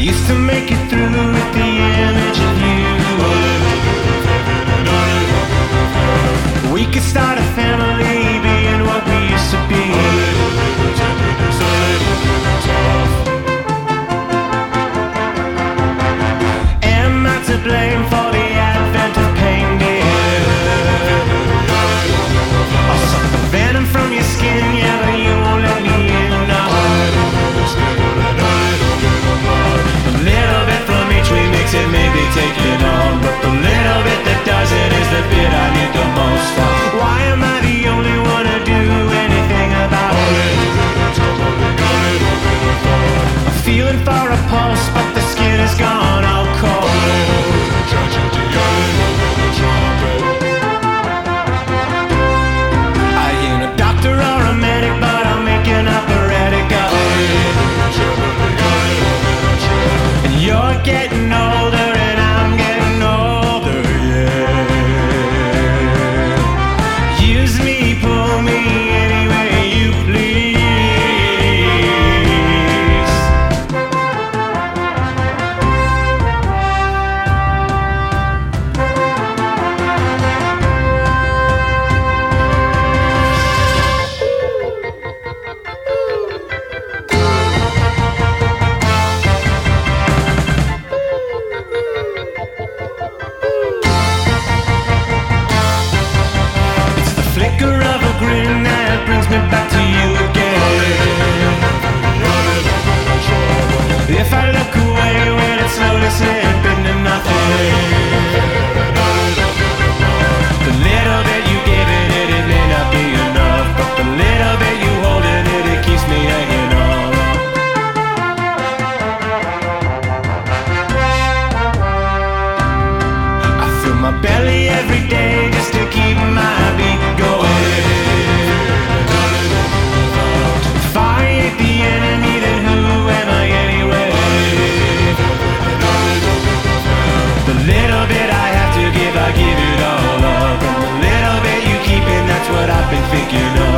Used to make it through with the image of you. We could start a family, being what we used to be. Am I to blame for the advent of pain, dear? I'll suck the venom from your skin, yeah, but you won't let me in. No. A little bit from each we mix it, maybe take it on, but the little bit that doesn't is the bit I need the most of. Why am I the only one to do anything about it? I'm feeling for a pulse, but the skin is gone all cold. I ain't a doctor or a medic, but I'll make an operatic of it. And you're getting older and I'm getting older, yeah. Use me, pull me any way you please. It's the flicker of a grin that brings me back to you again. If I look away when it's slowly slipping to nothing, the little bit you give it may not be enough, but the little bit you holding it keeps me hanging on. I fill my belly every day just to keep my beat going. If I ain't the enemy, then who am I anyway? The little bit I have to give, I give it all up. And the little bit you keep in, that's what I've been thinking of.